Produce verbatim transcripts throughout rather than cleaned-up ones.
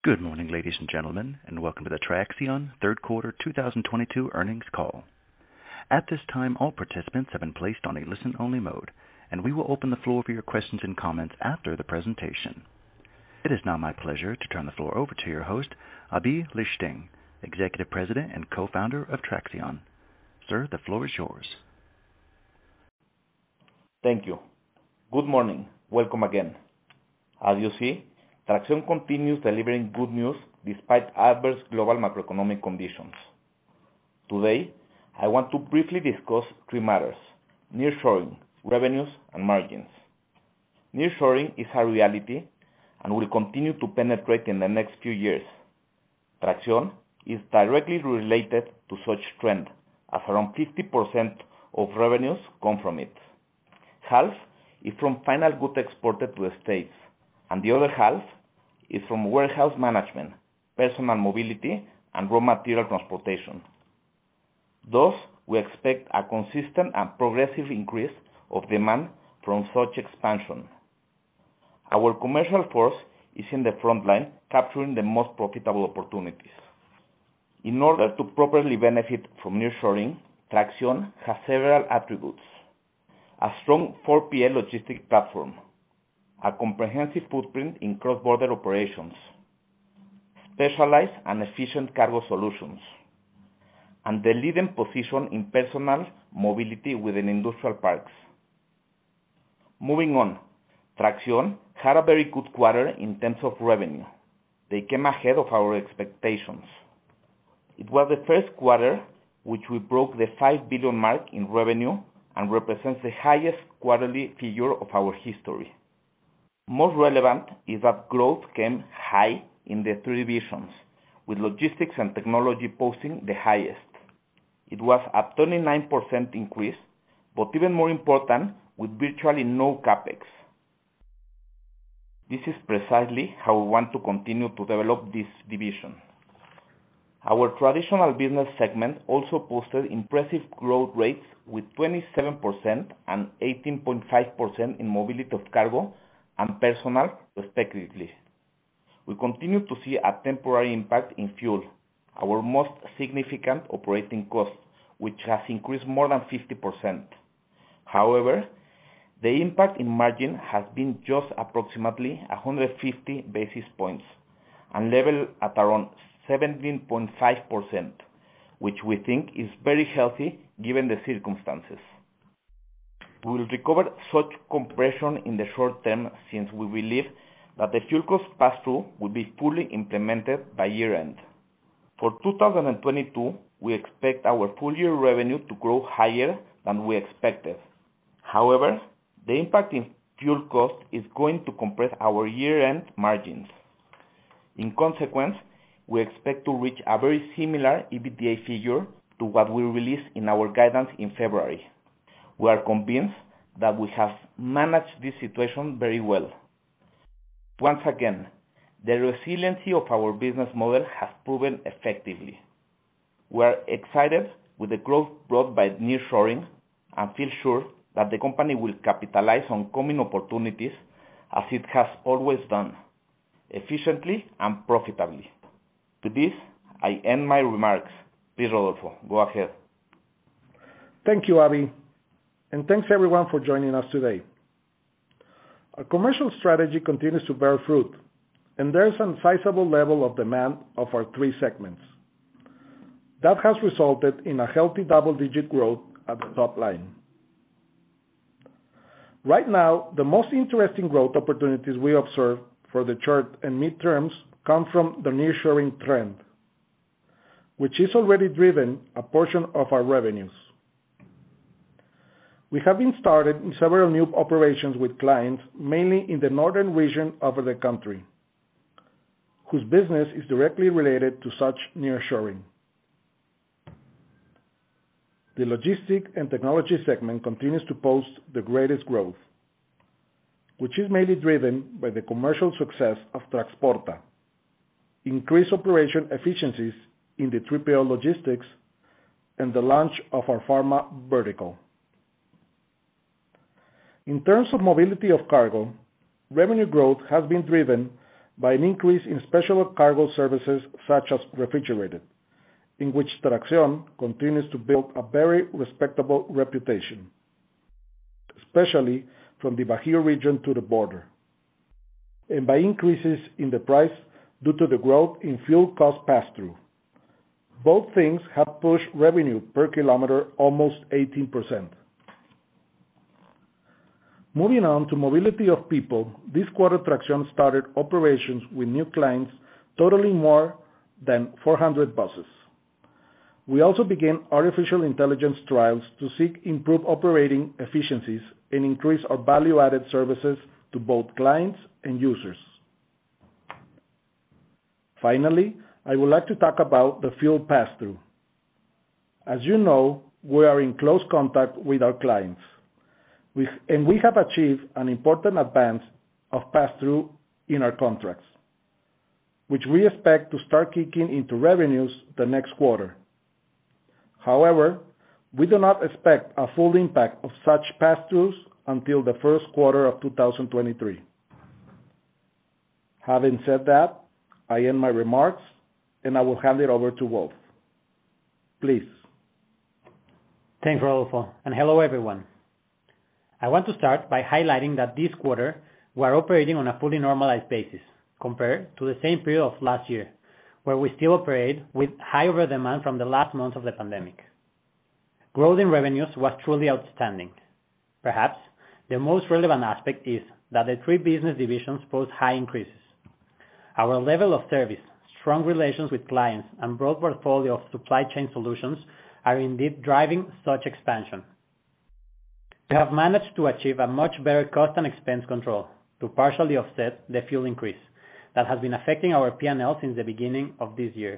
Good morning, ladies and gentlemen, and welcome to the Traxión third quarter two thousand twenty-two earnings call. At this time, all participants have been placed on a listen-only mode, and we will open the floor for your questions and comments after the presentation. It is now my pleasure to turn the floor over to your host, Aby Lijtszain, Executive President and Co-founder of Traxión. Sir, the floor is yours. Thank you. Good morning. Welcome again. As you see, Traxión continues delivering good news despite adverse global macroeconomic conditions. Today, I want to briefly discuss three matters: nearshoring, revenues, and margins. Nearshoring is a reality and will continue to penetrate in the next few years. Traxión is directly related to such trend, as around fifty percent of revenues come from it. Half is from final goods exported to the States, and the other half is from warehouse management, personal mobility, and raw material transportation. Thus, we expect a consistent and progressive increase of demand from such expansion. Our commercial force is in the front line, capturing the most profitable opportunities. In order to properly benefit from nearshoring, Traxión has several attributes: a strong four P L logistic platform, a comprehensive footprint in cross-border operations, specialized and efficient cargo solutions, and the leading position in personal mobility within industrial parks. Moving on, Traxión had a very good quarter in terms of revenue. They came ahead of our expectations. It was the first quarter which we broke the five billion mark in revenue and represents the highest quarterly figure of our history. Most relevant is that growth came high in the three divisions, with logistics and technology posting the highest. It was a twenty-nine percent increase, but even more important, with virtually no capex. This is precisely how we want to continue to develop this division. Our traditional business segment also posted impressive growth rates with twenty-seven percent and eighteen point five percent in mobility of cargo and personal, respectively. We continue to see a temporary impact in fuel, our most significant operating cost, which has increased more than fifty percent. However, the impact in margin has been just approximately one hundred fifty basis points and level at around seventeen point five percent, which we think is very healthy given the circumstances. We will recover such compression in the short term, since we believe that the fuel cost pass-through will be fully implemented by year-end. For two thousand twenty-two, we expect our full-year revenue to grow higher than we expected. However, the impact in fuel cost is going to compress our year-end margins. In consequence, we expect to reach a very similar EBITDA figure to what we released in our guidance in February. We are convinced that we have managed this situation very well. Once again, the resiliency of our business model has proven effectively. We are excited with the growth brought by nearshoring and feel sure that the company will capitalize on coming opportunities as it has always done, efficiently and profitably. With this, I end my remarks. Please, Rodolfo, go ahead. Thank you, Aby. And thanks everyone for joining us today. Our commercial strategy continues to bear fruit, and there is a sizable level of demand of our three segments. That has resulted in a healthy double-digit growth at the top line. Right now, the most interesting growth opportunities we observe for the short and mid-terms come from the nearshoring trend, which is already driven a portion of our revenues. We have been started in several new operations with clients, mainly in the northern region of the country, whose business is directly related to such nearshoring. The logistics and technology segment continues to post the greatest growth, which is mainly driven by the commercial success of Traxporta, increased operation efficiencies in the three P L logistics, and the launch of our pharma vertical. In terms of mobility of cargo, revenue growth has been driven by an increase in special cargo services such as refrigerated, in which Traxión continues to build a very respectable reputation, especially from the Bajío region to the border, and by increases in the price due to the growth in fuel cost pass-through. Both things have pushed revenue per kilometer almost eighteen percent. Moving on to mobility of people, this quarter Traxión started operations with new clients totaling more than four hundred buses. We also began artificial intelligence trials to seek improved operating efficiencies and increase our value-added services to both clients and users. Finally, I would like to talk about the fuel pass-through. As you know, we are in close contact with our clients, we, and we have achieved an important advance of pass-through in our contracts, which we expect to start kicking into revenues the next quarter. However, we do not expect a full impact of such pass-throughs until the first quarter of two thousand twenty-three. Having said that, I end my remarks, and I will hand it over to Wolf. Please. Thanks, Rodolfo, and hello everyone. I want to start by highlighting that this quarter we are operating on a fully normalized basis compared to the same period of last year, where we still operate with high over-demand from the last months of the pandemic. Growth in revenues was truly outstanding. Perhaps the most relevant aspect is that the three business divisions post high increases. Our level of service, strong relations with clients, and broad portfolio of supply chain solutions are indeed driving such expansion. We have managed to achieve a much better cost and expense control to partially offset the fuel increase that has been affecting our P and L since the beginning of this year.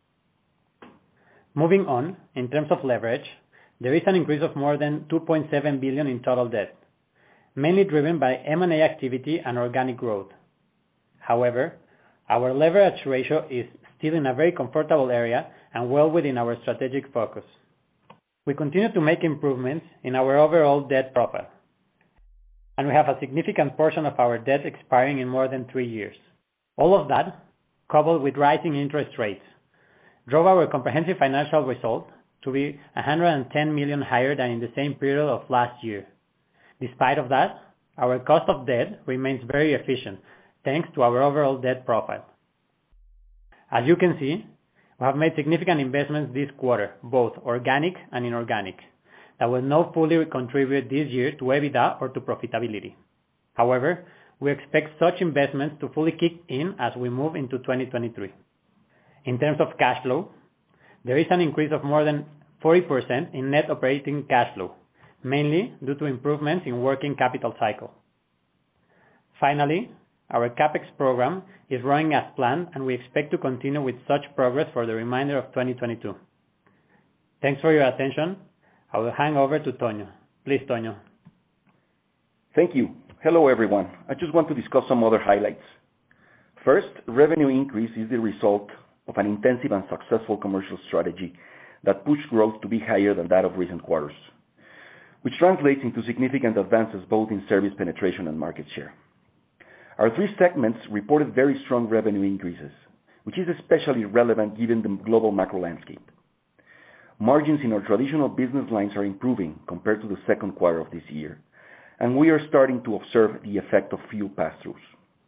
Moving on, in terms of leverage, there is an increase of more than two point seven billion in total debt, mainly driven by M and A activity and organic growth. However, our leverage ratio is still in a very comfortable area and well within our strategic focus. We continue to make improvements in our overall debt profile, and we have a significant portion of our debt expiring in more than three years. All of that, coupled with rising interest rates, drove our comprehensive financial result to be one hundred ten million higher than in the same period of last year. Despite of that, our cost of debt remains very efficient thanks to our overall debt profile. As you can see, we have made significant investments this quarter, both organic and inorganic, that will not fully contribute this year to EBITDA or to profitability. However, we expect such investments to fully kick in as we move into twenty twenty-three. In terms of cash flow, there is an increase of more than forty percent in net operating cash flow, mainly due to improvements in working capital cycle. Finally, our CapEx program is running as planned, and we expect to continue with such progress for the remainder of twenty twenty-two. Thanks for your attention. I will hand over to Toño. Please, Toño. Thank you. Hello, everyone. I just want to discuss some other highlights. First, revenue increase is the result of an intensive and successful commercial strategy that pushed growth to be higher than that of recent quarters, which translates into significant advances both in service penetration and market share. Our three segments reported very strong revenue increases, which is especially relevant given the global macro landscape. Margins in our traditional business lines are improving compared to the second quarter of this year, and we are starting to observe the effect of fuel pass-throughs.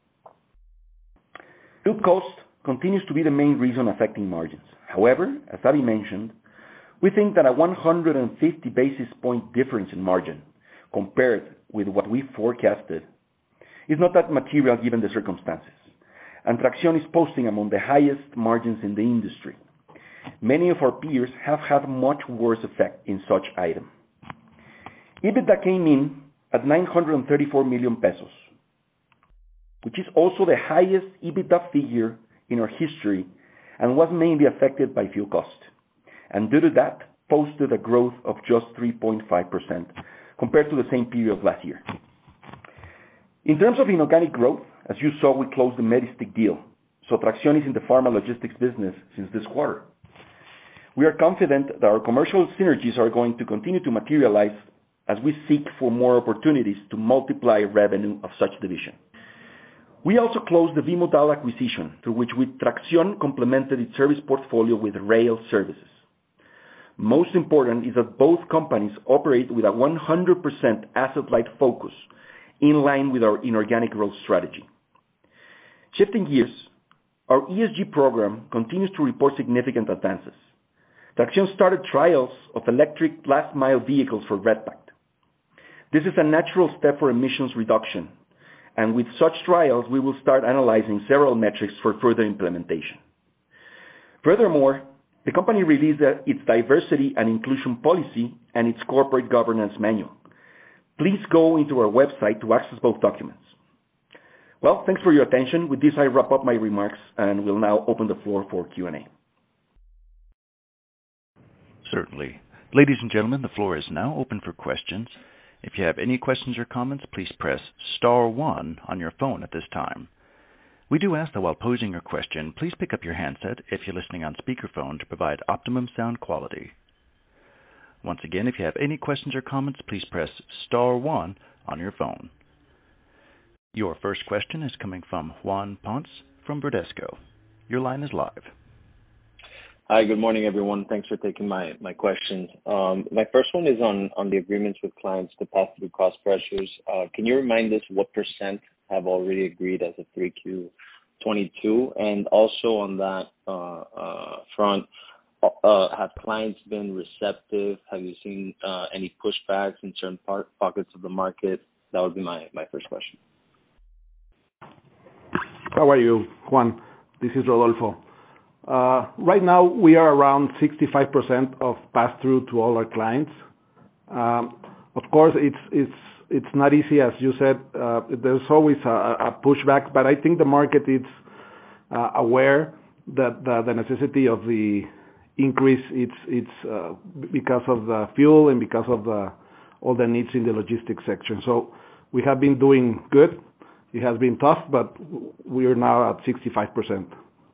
Fuel cost continues to be the main reason affecting margins. However, as Abby mentioned, we think that a one hundred fifty basis point difference in margin compared with what we forecasted is not that material given the circumstances, and Traxión is posting among the highest margins in the industry. Many of our peers have had much worse effect in such item. EBITDA came in at nine hundred thirty-four million pesos, which is also the highest EBITDA figure in our history and was mainly affected by fuel cost, and due to that, posted a growth of just three point five percent compared to the same period of last year. In terms of inorganic growth, as you saw, we closed the Medistik deal, so Traxión is in the pharma logistics business since this quarter. We are confident that our commercial synergies are going to continue to materialize as we seek for more opportunities to multiply revenue of such division. We also closed the V-Modal acquisition, through which Traxión complemented its service portfolio with rail services. Most important is that both companies operate with a one hundred percent asset-light focus, in line with our inorganic growth strategy. Shifting gears, our E S G program continues to report significant advances. Traxión started trials of electric last-mile vehicles for Redpack. This is a natural step for emissions reduction, and with such trials, we will start analyzing several metrics for further implementation. Furthermore, the company released its diversity and inclusion policy and its corporate governance manual. Please go into our website to access both documents. Well, thanks for your attention. With this, I wrap up my remarks, and will now open the floor for Q and A. Certainly. Ladies and gentlemen, the floor is now open for questions. If you have any questions or comments, please press star one on your phone at this time. We do ask that while posing your question, please pick up your handset if you're listening on speakerphone to provide optimum sound quality. Once again, if you have any questions or comments, please press star one on your phone. Your first question is coming from Juan Ponce from Bradesco. Your line is live. Hi, good morning, everyone. Thanks for taking my, my question. Um, my first one is on, on the agreements with clients to pass through cost pressures. Uh, can you remind us what percent have already agreed as of three Q twenty-two? And also on that uh, uh, front, uh, have clients been receptive? Have you seen uh, any pushbacks in certain part, pockets of the market? That would be my, my first question. How are you, Juan? This is Rodolfo. Uh, right now, we are around sixty-five percent of pass-through to all our clients. Um, of course, it's it's it's not easy, as you said. Uh, there's always a, a pushback, but I think the market is uh, aware that the, the necessity of the increase it's it's uh, because of the fuel and because of the all the needs in the logistics section. So we have been doing good. It has been tough, but we are now at sixty-five percent.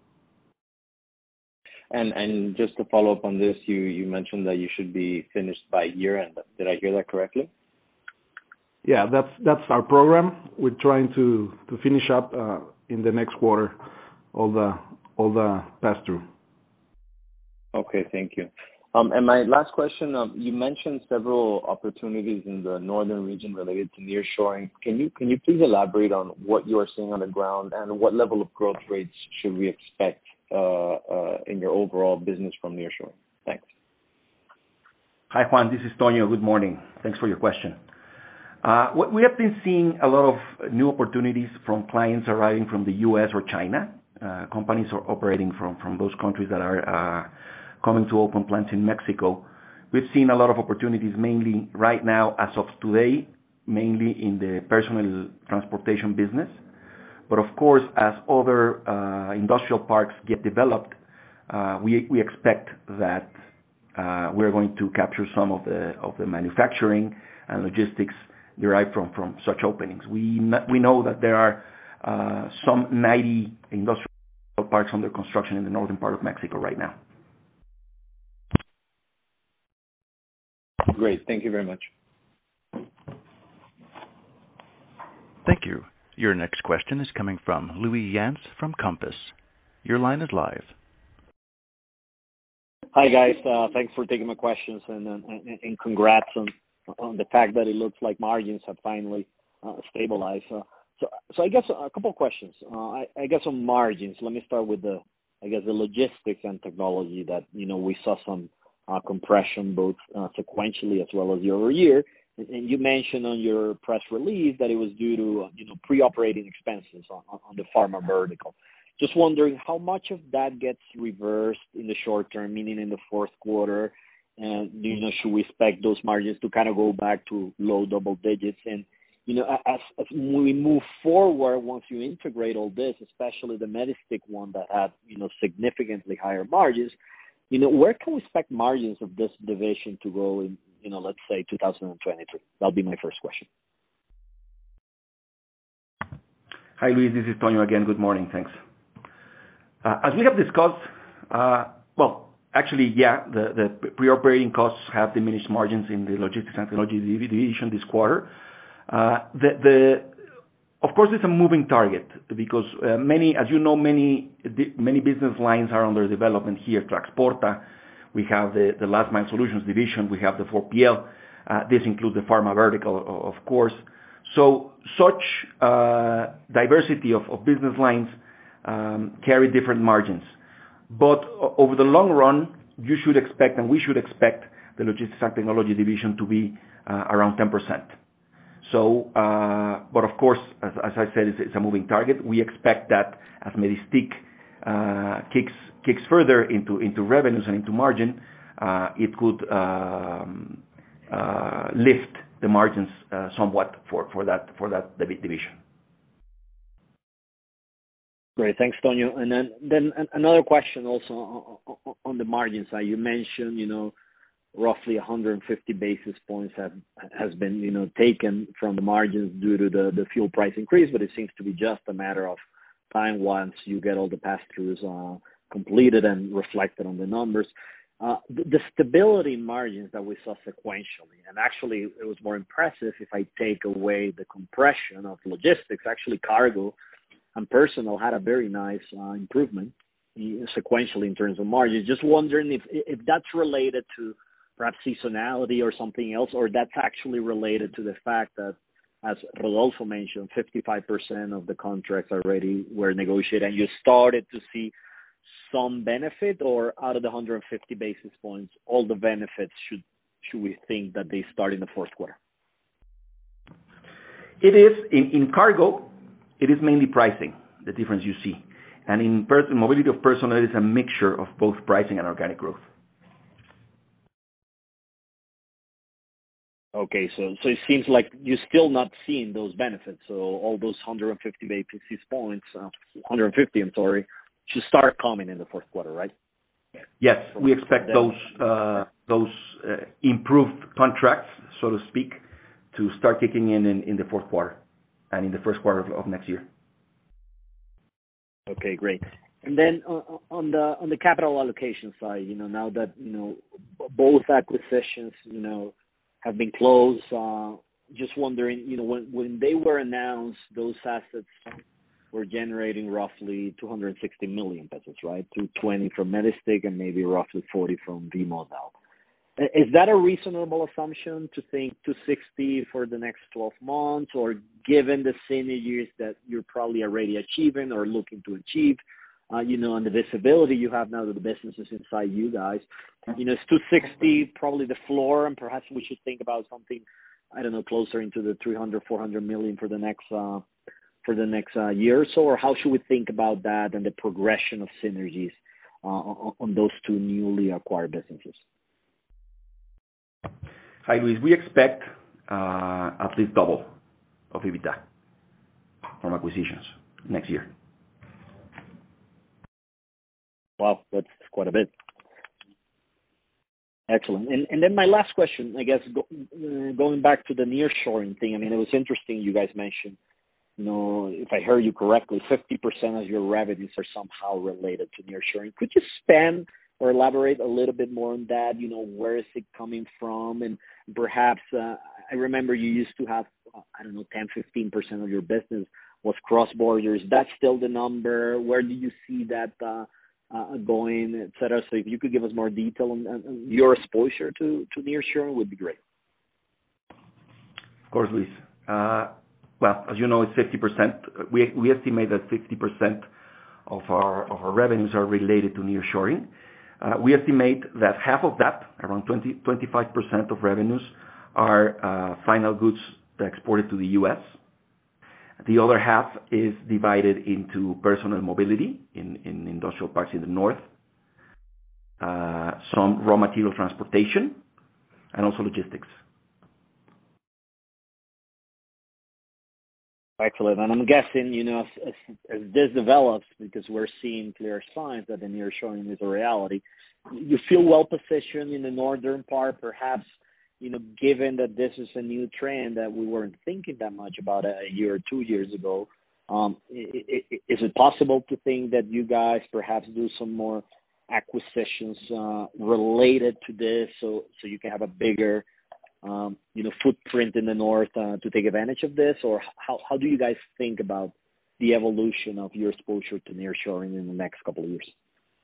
And and just to follow up on this, you, you mentioned that you should be finished by year end. Did I hear that correctly? Yeah, that's that's our program. We're trying to, to finish up uh, in the next quarter all the all the pass through. Okay, thank you. Um, and my last question, um, you mentioned several opportunities in the northern region related to nearshoring. Can you can you please elaborate on what you are seeing on the ground and what level of growth rates should we expect uh, uh, in your overall business from nearshoring? Thanks. Hi, Juan. This is Toño. Good morning. Thanks for your question. Uh, we have been seeing a lot of new opportunities from clients arriving from the U S or China. Uh, companies are operating from, from those countries that are uh, coming to open plants in Mexico. We've seen a lot of opportunities mainly right now, as of today, mainly in the personal transportation business. But of course, as other uh, industrial parks get developed, uh, we, we expect that uh, we're going to capture some of the, of the manufacturing and logistics derived from, from such openings. We, we know that there are uh, some ninety industrial parks under construction in the northern part of Mexico right now. Great. Thank you very much. Thank you. Your next question is coming from Louis Yance from Compass. Your line is live. Hi, guys. Uh, thanks for taking my questions, and, and, and congrats on, on the fact that it looks like margins have finally uh, stabilized. Uh, so, so I guess a couple of questions. Uh, I, I guess on margins, let me start with the, I guess, the logistics and technology that, you know, we saw some uh, compression both uh, sequentially as well as year over year. And you mentioned on your press release that it was due to, you know, pre-operating expenses on, on the pharma vertical. Just wondering how much of that gets reversed in the short term, meaning in the fourth quarter, and, you know, should we expect those margins to kind of go back to low double digits? And, you know, as, as we move forward, once you integrate all this, especially the Medistik one that had, you know, significantly higher margins, you know, where can we expect margins of this division to go in, you know, let's say two thousand twenty-three? That'll be my first question. Hi, Luis. This is Toño again. Good morning. Thanks. Uh, as we have discussed, uh, well, actually, yeah, the, the pre-operating costs have diminished margins in the logistics and technology division this quarter. Uh, the, the of course, it's a moving target because uh, many, as you know, many many business lines are under development here. Traxporta, we have the, the Last Mile Solutions division, we have the four P L. Uh, this includes the pharma vertical, of course. So such uh, diversity of, of business lines um, carry different margins. But over the long run, you should expect, and we should expect, the Logistics and Technology division to be uh, around ten percent. So, uh, but of course, as, as I said, it's, it's a moving target. We expect that as Medistik uh, kicks kicks further into into revenues and into margin, uh, it could um, uh, lift the margins uh, somewhat for, for that for that division. Great, thanks, Tonio. And then then another question also on, on the margin side. You mentioned, you know, roughly one hundred fifty basis points have has been, you know, taken from the margins due to the, the fuel price increase, but it seems to be just a matter of time once you get all the pass-throughs uh, completed and reflected on the numbers. Uh, the, the stability in margins that we saw sequentially, and actually it was more impressive if I take away the compression of logistics. Actually, cargo and personal had a very nice uh, improvement sequentially in terms of margins. Just wondering if if that's related to perhaps seasonality or something else, or that's actually related to the fact that, as Rodolfo mentioned, fifty-five percent of the contracts already were negotiated and you started to see some benefit, or out of the one hundred fifty basis points, all the benefits should should we think that they start in the fourth quarter? It is, in, in cargo, it is mainly pricing, the difference you see. And in per- mobility of personnel, it is a mixture of both pricing and organic growth. Okay, so so it seems like you're still not seeing those benefits. So all those one hundred fifty basis points, uh, one hundred fifty, I'm sorry, should start coming in the fourth quarter, right? Yes, we expect those uh, those uh, improved contracts, so to speak, to start kicking in, in in the fourth quarter and in the first quarter of, of next year. Okay, great. And then uh, on the on the capital allocation side, you know, now that you know both acquisitions, you know, have been closed. Uh, just wondering, you know, when, when they were announced, those assets were generating roughly two hundred sixty million pesos, right? two hundred twenty from Medistik and maybe roughly forty from V-Modal. Is that a reasonable assumption to think two hundred sixty for the next twelve months, or given the synergies that you're probably already achieving or looking to achieve, uh, you know, and the visibility you have now to the businesses inside you guys, you know, is two hundred sixty probably the floor, and perhaps we should think about something, I don't know, closer into the three hundred, four hundred million for the next uh, for the next uh, year or so, or how should we think about that and the progression of synergies uh, on, on those two newly acquired businesses? Hi, Luis. We expect uh, at least double of EBITDA from acquisitions next year. Wow, that's quite a bit. Excellent. And and then my last question, I guess, go, uh, going back to the nearshoring thing. I mean, it was interesting you guys mentioned, you know, if I heard you correctly, fifty percent of your revenues are somehow related to nearshoring. Could you expand or elaborate a little bit more on that? You know, where is it coming from? And perhaps, uh, I remember you used to have, uh, I don't know, ten, fifteen percent of your business was cross-border. Is that still the number? Where do you see that uh, uh, going, et cetera? So if you could give us more detail on, on your exposure to, to nearshoring would be great. Of course, Luis. Uh, well, as you know, it's fifty percent. We, we estimate that fifty percent of our, of our revenues are related to nearshoring. Uh, we estimate that half of that, around twenty, twenty-five percent of revenues, are uh, final goods exported to the U S. The other half is divided into personal mobility in, in industrial parks in the north, uh, some raw material transportation, and also logistics. Excellent. And I'm guessing, you know, as, as, as this develops, because we're seeing clear signs that the nearshoring is a reality, you feel well positioned in the northern part, perhaps, you know, given that this is a new trend that we weren't thinking that much about a year or two years ago. Um, is it possible to think that you guys perhaps do some more acquisitions uh, related to this, so so you can have a bigger um, you know, footprint in the north uh, to take advantage of this? Or how how do you guys think about the evolution of your exposure to nearshoring in the next couple of years?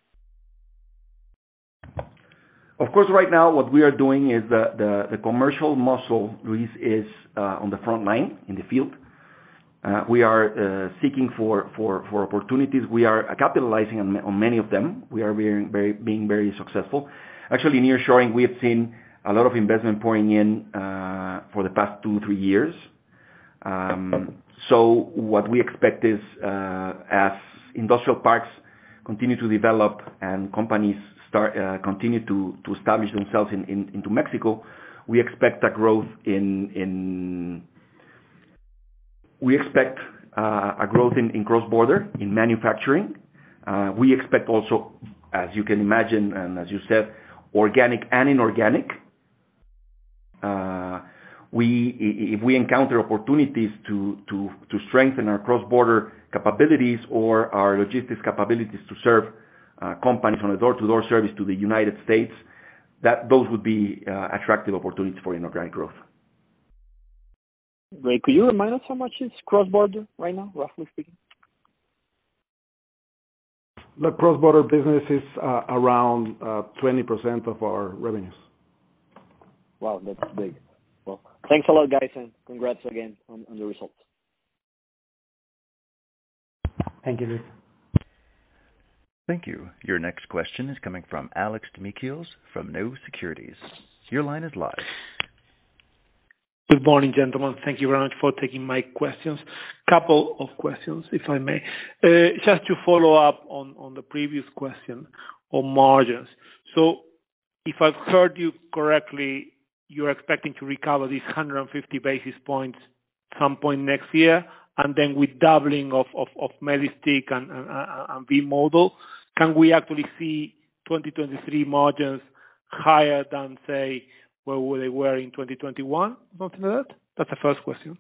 Of course, right now what we are doing is the, the, the commercial muscle, Luis, is uh, on the front line in the field. Uh, we are uh, seeking for, for, for opportunities. We are capitalizing on, on many of them. We are being very, being very successful. Actually, nearshoring, we have seen a lot of investment pouring in uh, for the past two, three years. Um, so what we expect is uh, as industrial parks continue to develop and companies start uh, continue to, to establish themselves in, in, into Mexico, we expect a growth in in we expect uh, a growth in, in cross-border in manufacturing. Uh, we expect also, as you can imagine, and as you said, organic and inorganic. Uh, we if we encounter opportunities to to to strengthen our cross-border capabilities or our logistics capabilities to serve Uh, companies on a door-to-door service to the United States, that those would be uh, attractive opportunities for inorganic growth. Great. Could you remind us how much is cross-border right now, roughly speaking? The cross-border business is uh, around uh, twenty percent of our revenues. Wow, that's big. Well, thanks a lot, guys, and congrats again on, on the results. Thank you, Luis. Thank you. Your next question is coming from Alex Demichiels from No Securities. Your line is live. Good morning, gentlemen. Thank you very much for taking my questions. Couple of questions, if I may. Uh, just to follow up on, on the previous question on margins. So if I've heard you correctly, you're expecting to recover these one hundred fifty basis points some point next year, and then with doubling of, of, of Medistik and, and, and V-Modal, can we actually see twenty twenty-three margins higher than, say, where they were in twenty twenty-one? Something like that? That's the first question.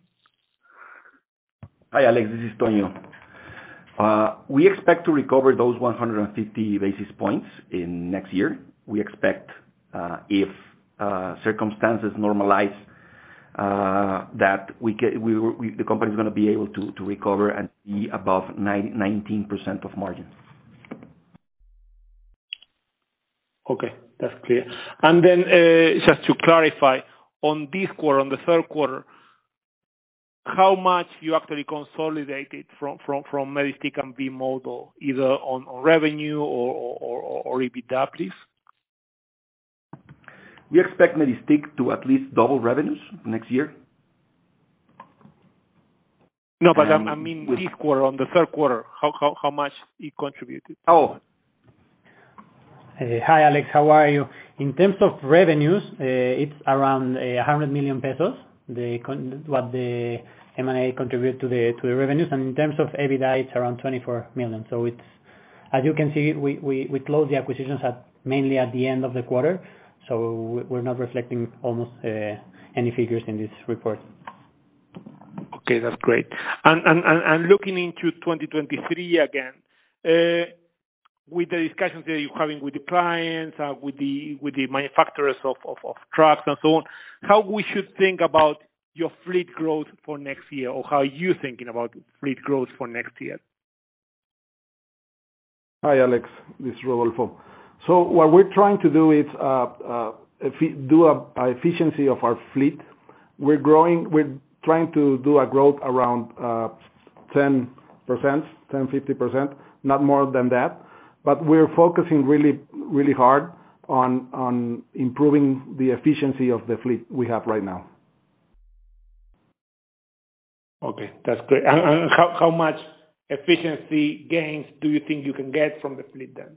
Hi, Alex. This is Tonio. Uh, we expect to recover those one hundred fifty basis points in next year. We expect, uh, if uh, circumstances normalize, uh, that we, can, we, we the company is going to be able to, to recover and be above nineteen percent of margin. Okay, that's clear. And then uh, just to clarify, on this quarter, on the third quarter, how much you actually consolidated from from from Medistik and V-Modal, either on, on revenue or, or, or, or EBITDA, please? We expect Medistik to at least double revenues next year. No, but um, I mean with, this quarter, on the third quarter, how how, how much it contributed? Oh. Uh, hi, Alex. How are you? In terms of revenues, uh, it's around uh, one hundred million pesos, the con- what the M and A contribute to the to the revenues. And in terms of EBITDA, it's around twenty-four million. So it's, as you can see, we, we, we closed the acquisitions at mainly at the end of the quarter. So we're not reflecting almost uh, any figures in this report. Okay, that's great. And and, and, and looking into twenty twenty-three again, uh, with the discussions that you're having with the clients, uh, with the with the manufacturers of, of, of trucks and so on, how we should think about your fleet growth for next year, or how are you thinking about fleet growth for next year? Hi, Alex. This is Rodolfo. So what we're trying to do is uh, uh, do a, a efficiency of our fleet. We're growing. We're trying to do a growth around uh, ten percent, ten, fifty percent, not more than that. But we're focusing really, really hard on on improving the efficiency of the fleet we have right now. Okay, that's great. And, and how how much efficiency gains do you think you can get from the fleet then?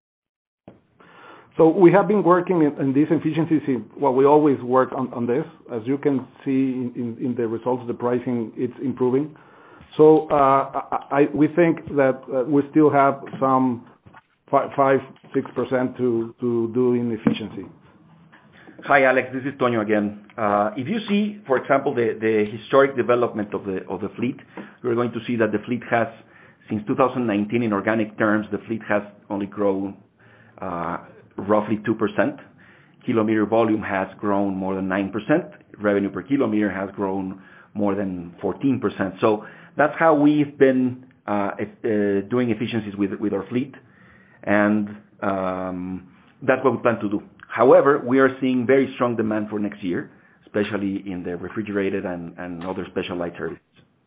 So we have been working in, in these efficiencies. In, well, we always work on, on this. As you can see in, in, in the results, the pricing, it's improving. So uh, I, I, we think that uh, we still have some five, six percent to, to do in efficiency. Hi, Alex. This is Tonio again. Uh, if you see, for example, the, the historic development of the of the fleet, you're going to see that the fleet has, since two thousand nineteen, in organic terms, the fleet has only grown uh, roughly two percent. kilometer volume has grown more than nine percent. Revenue per kilometer has grown more than fourteen percent. So that's how we've been uh, uh, doing efficiencies with, with our fleet, and um, that's what we plan to do. However, we are seeing very strong demand for next year, especially in the refrigerated and, and other special light services.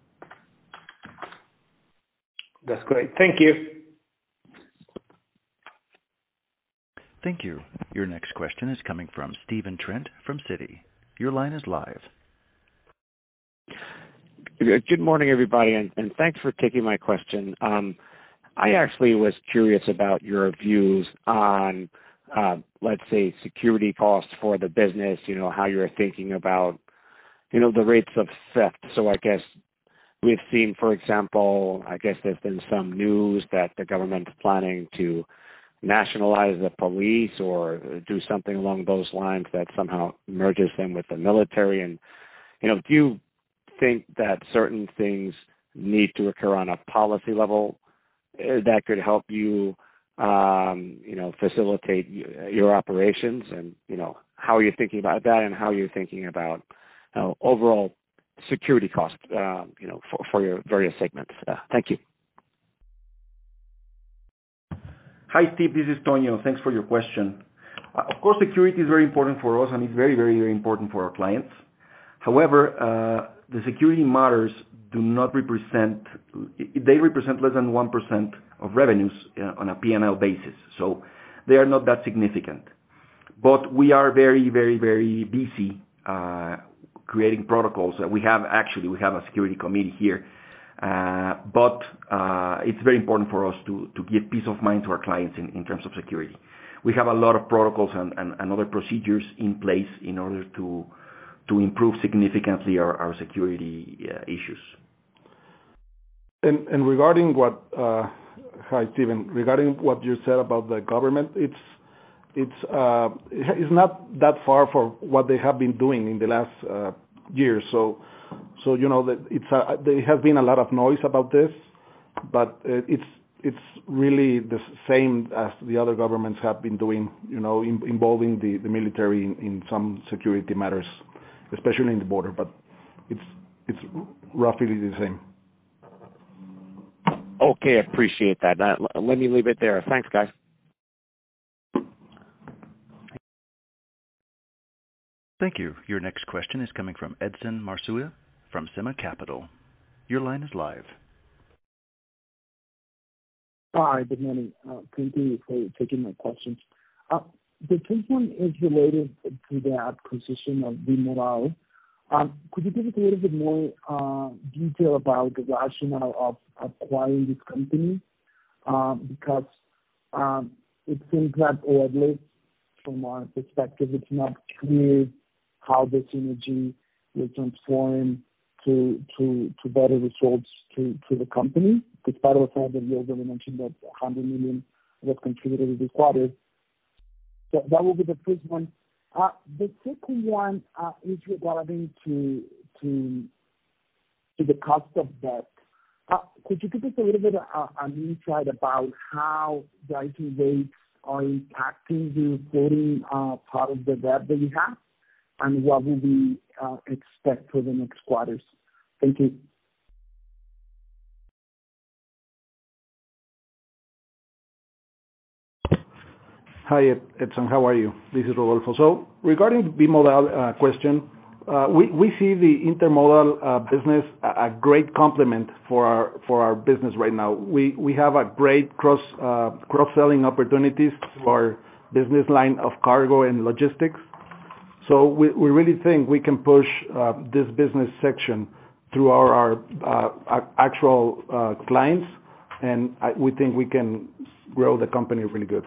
That's great. Thank you. Thank you. Your next question is coming from Stephen Trent from Citi. Your line is live. Good morning, everybody, and, and thanks for taking my question. Um, I actually was curious about your views on, uh, let's say, security costs for the business, you know, how you're thinking about, you know, the rates of theft. So I guess we've seen, for example, I guess there's been some news that the government's planning to nationalize the police or do something along those lines that somehow merges them with the military. And, you know, do you think that certain things need to occur on a policy level that could help you, um, you know, facilitate your operations? And, you know, how are you thinking about that, and how are you thinking about uh, overall security costs, uh, you know, for, for your various segments? Uh, thank you. Hi, Steve. This is Tonio. Thanks for your question. Uh, of course, security is very important for us, and it's very, very, very important for our clients. However, uh, the security matters do not represent, they represent less than one percent of revenues uh, on a P and L basis. So they are not that significant. But we are very, very, very busy uh, creating protocols. Uh, we have, actually, we have a security committee here. Uh, but uh, it's very important for us to, to give peace of mind to our clients in, in terms of security. We have a lot of protocols and, and, and other procedures in place in order to to improve significantly our, our security uh, issues. And, and regarding what, uh, hi Stephen, regarding what you said about the government, it's it's uh, it's not that far from what they have been doing in the last uh, years. So. So you know that it's a, there has been a lot of noise about this, but it's it's really the same as the other governments have been doing. You know, in, involving the, the military in, in some security matters, especially in the border. But it's it's roughly the same. Okay, appreciate that. Uh, let me leave it there. Thanks, guys. Thank you. Your next question is coming from Edson Marsua from Sima Capital. Your line is live. Hi, good morning. Uh, thank you for taking my questions. Uh, the first one is related to the acquisition of Bimodal. Um, could you give us a little bit more uh, detail about the rationale of acquiring this company? Um, because um, it seems that, or at least from our perspective, it's not clear how the synergy will transform to to to better results to, to the company, despite the fact that you already mentioned that one hundred million was contributed this quarter. So that will be the first one. Uh, the second one uh, is regarding to to to the cost of debt. Uh, could you give us a little bit of uh, an insight about how rising rates are impacting the floating uh, part of the debt that you have, and what will we uh, expect for the next quarters? Thank you. Hi, Edson. How are you? This is Rodolfo. So regarding the Bimodal uh, question, uh, we, we see the intermodal uh, business a, a great complement for our for our business right now. We we have a great cross uh, cross-selling opportunities to our business line of cargo and logistics. So we, we really think we can push uh, this business section through our, our uh, actual uh, clients, and I, we think we can grow the company really good.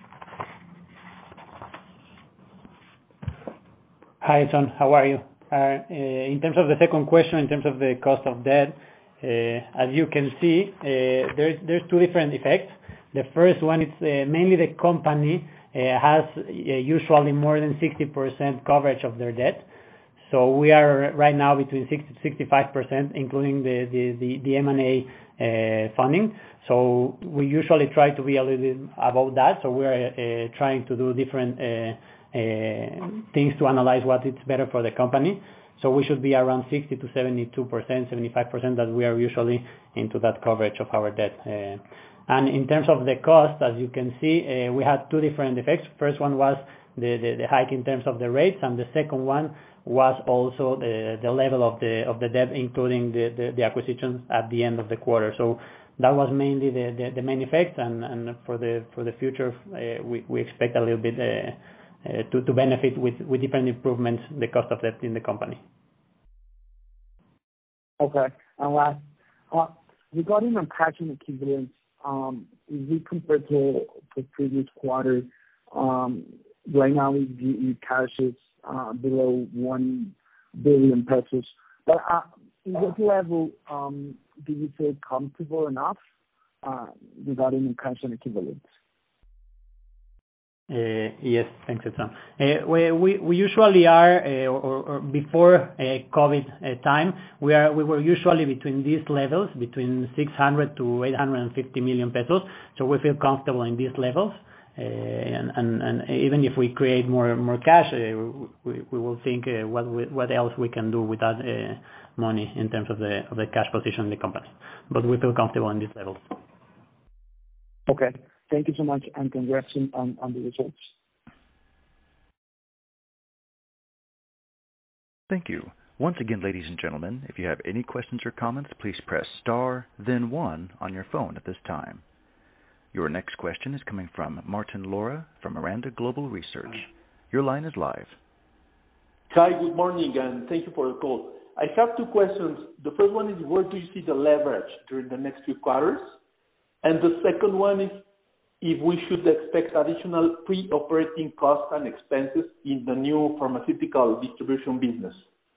Hi, Edson. How are you? Uh, in terms of the second question, in terms of the cost of debt, uh, as you can see, uh, there's, there's two different effects. The first one is uh, mainly the company Uh, has uh, usually more than sixty percent coverage of their debt. So we are right now between sixty to sixty-five percent, including the, the, the, the M and A uh, funding. So we usually try to be a little bit above that. So we are uh, trying to do different uh, things to analyze what is better for the company. So we should be around sixty to seventy-two percent, seventy-five percent that we are usually into that coverage of our debt. Uh, and in terms of the cost, as you can see, uh, we had two different effects. First one was the, the, the hike in terms of the rates, and the second one was also the, the level of the of the debt, including the, the, the acquisitions at the end of the quarter. So that was mainly the, the, the main effect, and, and for the for the future, uh, we, we expect a little bit uh, uh, to, to benefit with, with different improvements the cost of debt in the company. Okay. And last, uh, regarding on cash and equivalents, um, if we compare to the previous quarter, um, right now your cash is uh, below one billion pesos. But uh, in what level um, do you feel comfortable enough uh, regarding cash and equivalents? Uh, yes, thanks, Edson. Uh, we, we we usually are, uh, or, or before uh, COVID uh, time, we are we were usually between these levels, between six hundred to eight hundred fifty million pesos. So we feel comfortable in these levels, uh, and, and and even if we create more more cash, uh, we we will think uh, what we, what else we can do with that uh, money in terms of the of the cash position in the company. But we feel comfortable in these levels. Okay. Thank you so much, and congrats on, on the results. Thank you. Once again, ladies and gentlemen, if you have any questions or comments, please press star, then one on your phone at this time. Your next question is coming from Martin Lora from Miranda Global Research. Your line is live. Hi, good morning, and thank you for the call. I have two questions. The first one is, where do you see the leverage during the next few quarters? And the second one is, if we should expect additional pre-operating costs and expenses in the new pharmaceutical distribution business.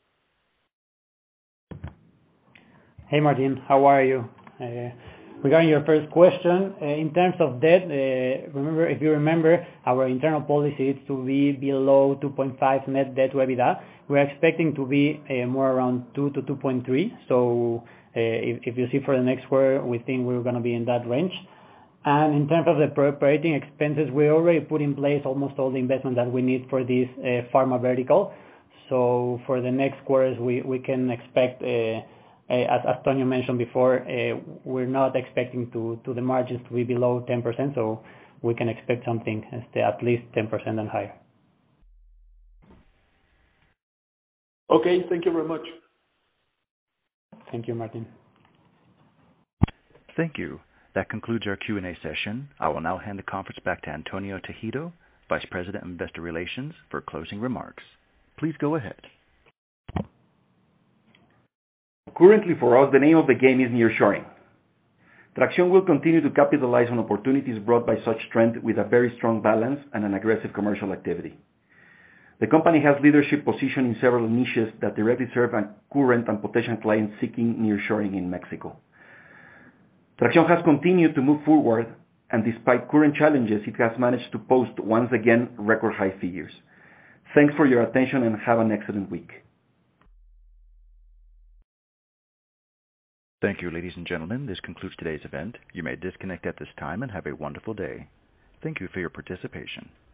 Hey, Martin, how are you? Uh, regarding your first question, uh, in terms of debt, uh, remember, if you remember, our internal policy is to be below two point five net debt to EBITDA. We're expecting to be uh, more around two to two point three. So uh, if, if you see for the next quarter, we think we're going to be in that range. And in terms of the operating expenses, we already put in place almost all the investment that we need for this uh, pharma vertical. So for the next quarters, we, we can expect, uh, uh, as, as Tonio mentioned before, uh, we're not expecting to, to the margins to be below ten percent. So we can expect something at least ten percent and higher. Okay, thank you very much. Thank you, Martin. Thank you. That concludes our Q and A session. I will now hand the conference back to Antonio Tejido, Vice President of Investor Relations, for closing remarks. Please go ahead. Currently for us, the name of the game is nearshoring. Traxión will continue to capitalize on opportunities brought by such trend with a very strong balance and an aggressive commercial activity. The company has leadership position in several niches that directly serve current and potential clients seeking nearshoring in Mexico. Traxión has continued to move forward, and despite current challenges, it has managed to post once again record high figures. Thanks for your attention and have an excellent week. Thank you, ladies and gentlemen. This concludes today's event. You may disconnect at this time and have a wonderful day. Thank you for your participation.